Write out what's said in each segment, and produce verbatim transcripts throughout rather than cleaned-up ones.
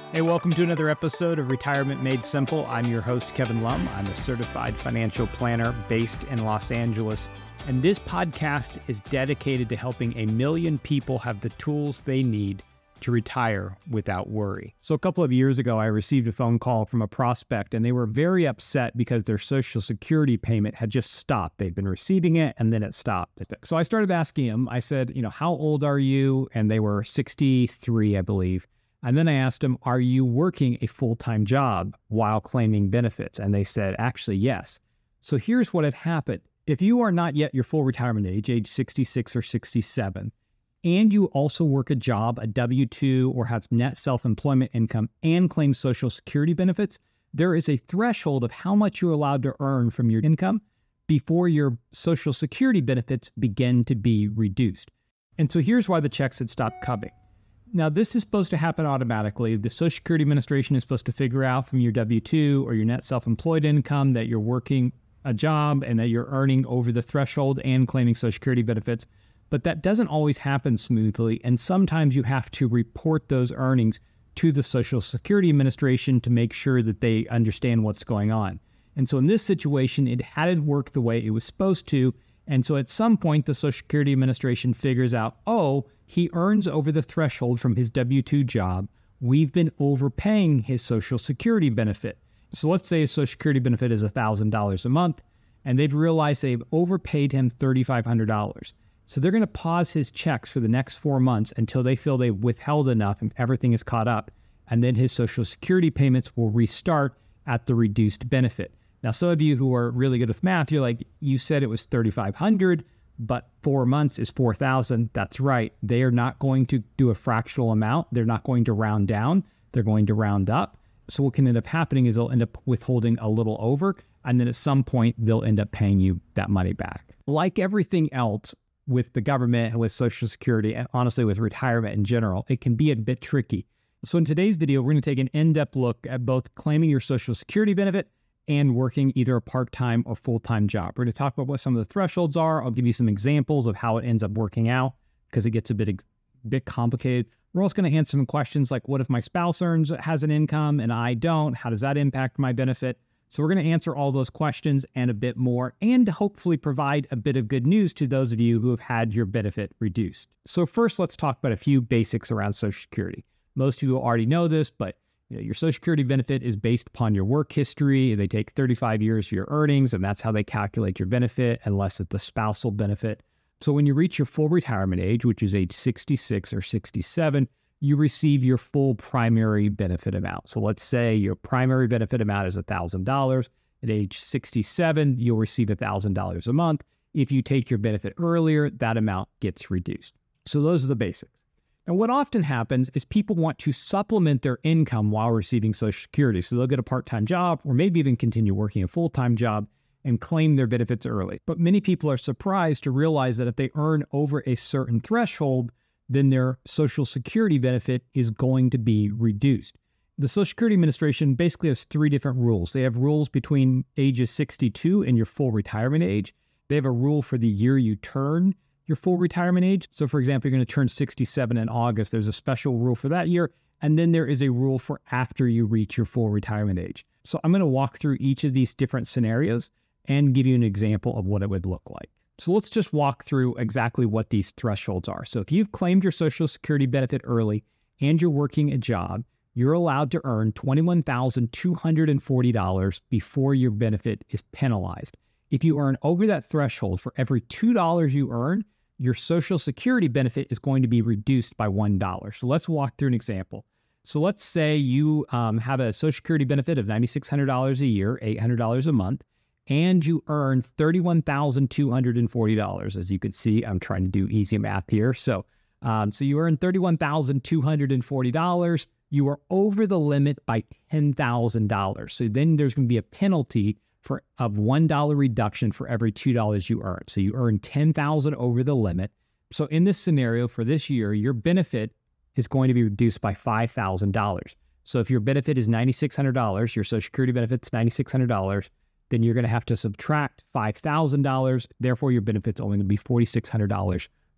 Hey, welcome to another episode of Retirement Made Simple. I'm your host, Kevin Lum. I'm a certified financial planner based in Los Angeles. And this podcast is dedicated to helping a million people have the tools they need to retire without worry. So a couple of years ago, I received a phone call from a prospect, and they were very upset because their Social Security payment had just stopped. They'd been receiving it, and then it stopped. So I started asking them, I said, you know, how old are you? And they were sixty-three, I believe. And then I asked them, are you working a full-time job while claiming benefits? And they said, actually, yes. So here's what had happened. If you are not yet your full retirement age, age sixty-six or sixty-seven, and you also work a job, a W two, or have net self-employment income and claim Social Security benefits, there is a threshold of how much you're allowed to earn from your income before your Social Security benefits begin to be reduced. And so here's why the checks had stopped coming. Now, this is supposed to happen automatically. The Social Security Administration is supposed to figure out from your W two or your net self-employed income that you're working a job and that you're earning over the threshold and claiming Social Security benefits. But that doesn't always happen smoothly. And sometimes you have to report those earnings to the Social Security Administration to make sure that they understand what's going on. And so in this situation, it hadn't worked the way it was supposed to. And so at some point, the Social Security Administration figures out, oh, he earns over the threshold from his W two job. We've been overpaying his Social Security benefit. So let's say his Social Security benefit is one thousand dollars a month, and they've realized they've overpaid him three thousand five hundred dollars. So they're going to pause his checks for the next four months until they feel they've withheld enough and everything is caught up. And then his Social Security payments will restart at the reduced benefit. Now, some of you who are really good with math, you're like, you said it was three thousand five hundred dollars, but four months is four thousand dollars. That's right. They are not going to do a fractional amount. They're not going to round down. They're going to round up. So what can end up happening is they'll end up withholding a little over, and then at some point, they'll end up paying you that money back. Like everything else with the government and with Social Security, and honestly with retirement in general, it can be a bit tricky. So in today's video, we're going to take an in-depth look at both claiming your Social Security benefit and working either a part-time or full-time job. We're going to talk about what some of the thresholds are. I'll give you some examples of how it ends up working out because it gets a bit, bit complicated. We're also going to answer some questions like, what if my spouse earns, has an income and I don't? How does that impact my benefit? So we're going to answer all those questions and a bit more, and hopefully provide a bit of good news to those of you who have had your benefit reduced. So first, let's talk about a few basics around Social Security. Most of you already know this, but you know, your Social Security benefit is based upon your work history. They take thirty-five years of your earnings, and that's how they calculate your benefit, unless it's the spousal benefit. So when you reach your full retirement age, which is age sixty-six or sixty-seven, you receive your full primary benefit amount. So let's say your primary benefit amount is one thousand dollars. At age sixty-seven, you'll receive one thousand dollars a month. If you take your benefit earlier, that amount gets reduced. So those are the basics. And what often happens is people want to supplement their income while receiving Social Security. So they'll get a part-time job or maybe even continue working a full-time job and claim their benefits early. But many people are surprised to realize that if they earn over a certain threshold, then their Social Security benefit is going to be reduced. The Social Security Administration basically has three different rules. They have rules between ages sixty-two and your full retirement age. They have a rule for the year you turn your full retirement age. So for example, you're going to turn sixty-seven in August. There's a special rule for that year. And then there is a rule for after you reach your full retirement age. So I'm going to walk through each of these different scenarios and give you an example of what it would look like. So let's just walk through exactly what these thresholds are. So if you've claimed your Social Security benefit early and you're working a job, you're allowed to earn twenty-one thousand two hundred forty dollars before your benefit is penalized. If you earn over that threshold, for every two dollars you earn, your Social Security benefit is going to be reduced by one dollar. So let's walk through an example. So let's say you um, have a Social Security benefit of nine thousand six hundred dollars a year, eight hundred dollars a month, and you earn thirty-one thousand two hundred forty dollars. As you can see, I'm trying to do easy math here. So, um, so you earn thirty-one thousand two hundred forty dollars. You are over the limit by ten thousand dollars. So then there's going to be a penalty for of one dollar reduction for every two dollars you earn. So you earn ten thousand dollars over the limit. So in this scenario for this year, your benefit is going to be reduced by five thousand dollars. So if your benefit is nine thousand six hundred dollars, your Social Security benefit's nine thousand six hundred dollars, then you're going to have to subtract five thousand dollars. Therefore, your benefit's only going to be four thousand six hundred dollars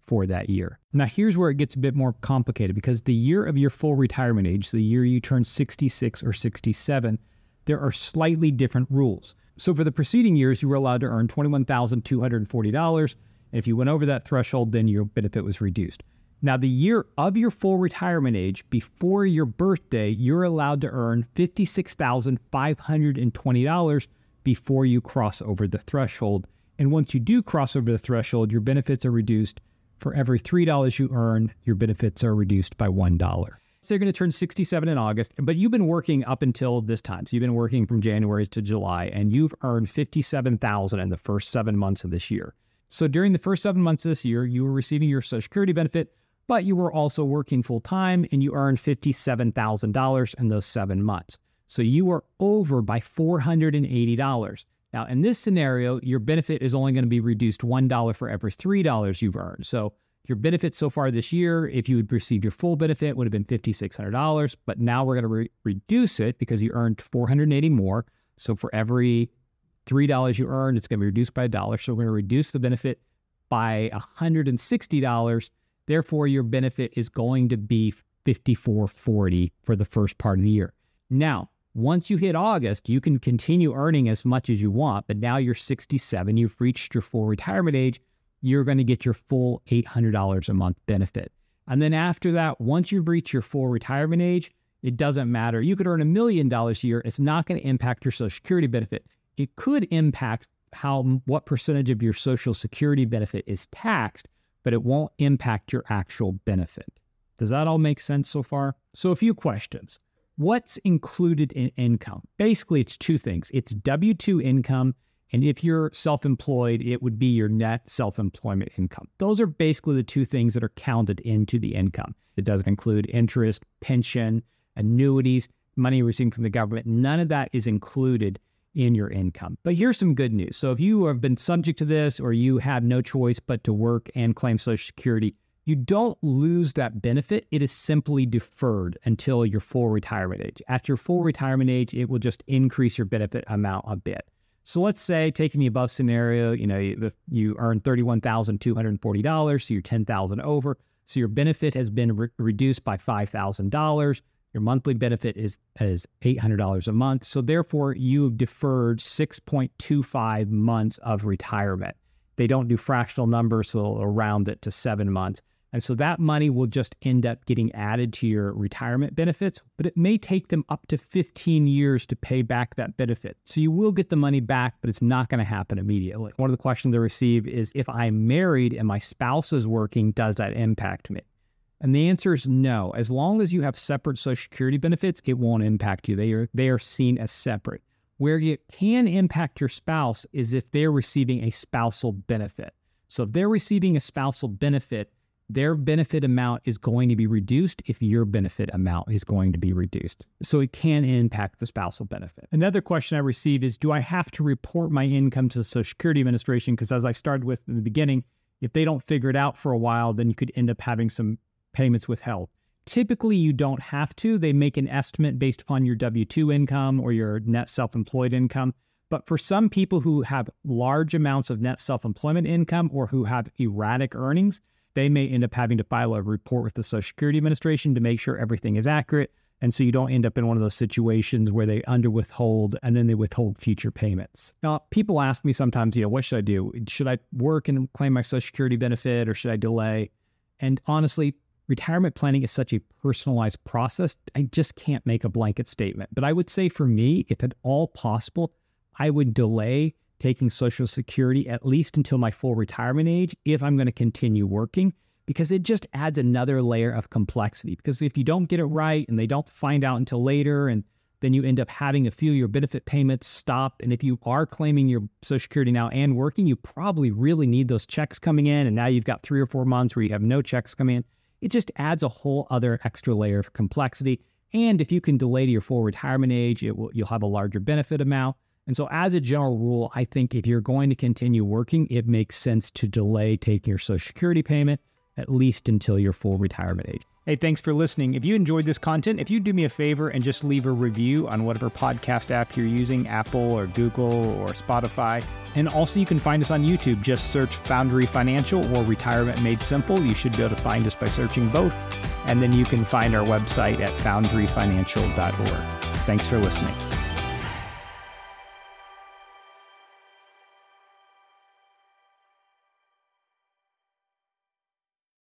for that year. Now, here's where it gets a bit more complicated because the year of your full retirement age, the year you turn sixty-six or sixty-seven, there are slightly different rules. So for the preceding years, you were allowed to earn twenty-one thousand two hundred forty dollars. And if you went over that threshold, then your benefit was reduced. Now, the year of your full retirement age, before your birthday, you're allowed to earn fifty-six thousand five hundred twenty dollars before you cross over the threshold. And once you do cross over the threshold, your benefits are reduced. For every three dollars you earn, your benefits are reduced by one dollar. So you're going to turn sixty-seven in August, but you've been working up until this time. So you've been working from January to July, and you've earned fifty-seven thousand dollars in the first seven months of this year. So during the first seven months of this year, you were receiving your Social Security benefit, but you were also working full time, and you earned fifty-seven thousand dollars in those seven months. So you were over by four hundred eighty dollars. Now, in this scenario, your benefit is only going to be reduced one dollar for every three dollars you've earned. So your benefit so far this year, if you had received your full benefit, would have been five thousand six hundred dollars. But now we're going to re- reduce it because you earned four hundred eighty more. So for every three dollars you earned, it's going to be reduced by a dollar. So we're going to reduce the benefit by one hundred sixty dollars. Therefore, your benefit is going to be fifty-four forty for the first part of the year. Now, once you hit August, you can continue earning as much as you want, but now you're sixty-seven, you've reached your full retirement age, you're going to get your full eight hundred dollars a month benefit. And then after that, once you've reached your full retirement age, it doesn't matter. You could earn a million dollars a year. It's not going to impact your Social Security benefit. It could impact how what percentage of your Social Security benefit is taxed, but it won't impact your actual benefit. Does that all make sense so far? So a few questions. What's included in income? Basically, it's two things. It's W two income, and if you're self-employed, it would be your net self-employment income. Those are basically the two things that are counted into the income. It doesn't include interest, pension, annuities, money received from the government. None of that is included in your income. But here's some good news. So if you have been subject to this or you have no choice but to work and claim Social Security, you don't lose that benefit. It is simply deferred until your full retirement age. At your full retirement age, it will just increase your benefit amount a bit. So let's say, taking the above scenario, you know, you, you earn thirty-one thousand two hundred forty dollars, so you're ten thousand dollars over. So your benefit has been re- reduced by five thousand dollars. Your monthly benefit is, is eight hundred dollars a month. So therefore, you've deferred six point two five months of retirement. They don't do fractional numbers, so they'll round it to seven months. And so that money will just end up getting added to your retirement benefits, but it may take them up to fifteen years to pay back that benefit. So you will get the money back, but it's not going to happen immediately. One of the questions I receive is, if I'm married and my spouse is working, does that impact me? And the answer is no. As long as you have separate Social Security benefits, it won't impact you. They are, they are seen as separate. Where it can impact your spouse is if they're receiving a spousal benefit. So if they're receiving a spousal benefit, their benefit amount is going to be reduced if your benefit amount is going to be reduced. So it can impact the spousal benefit. Another question I receive is, do I have to report my income to the Social Security Administration? Because as I started with in the beginning, if they don't figure it out for a while, then you could end up having some payments withheld. Typically, you don't have to. They make an estimate based upon your W two income or your net self-employed income. But for some people who have large amounts of net self-employment income or who have erratic earnings, they may end up having to file a report with the Social Security Administration to make sure everything is accurate. And so you don't end up in one of those situations where they under withhold and then they withhold future payments. Now, people ask me sometimes, you know, what should I do? Should I work and claim my Social Security benefit or should I delay? And honestly, retirement planning is such a personalized process. I just can't make a blanket statement. But I would say for me, if at all possible, I would delay taking Social Security at least until my full retirement age if I'm going to continue working, because it just adds another layer of complexity. Because if you don't get it right and they don't find out until later, and then you end up having a few of your benefit payments stopped. And if you are claiming your Social Security now and working, you probably really need those checks coming in. And now you've got three or four months where you have no checks come in. It just adds a whole other extra layer of complexity. And if you can delay to your full retirement age, it will, you'll have a larger benefit amount. And so as a general rule, I think if you're going to continue working, it makes sense to delay taking your Social Security payment at least until your full retirement age. Hey, thanks for listening. If you enjoyed this content, if you do me a favor and just leave a review on whatever podcast app you're using, Apple or Google or Spotify. And also you can find us on YouTube. Just search Foundry Financial or Retirement Made Simple. You should be able to find us by searching both. And then you can find our website at foundry financial dot org. Thanks for listening.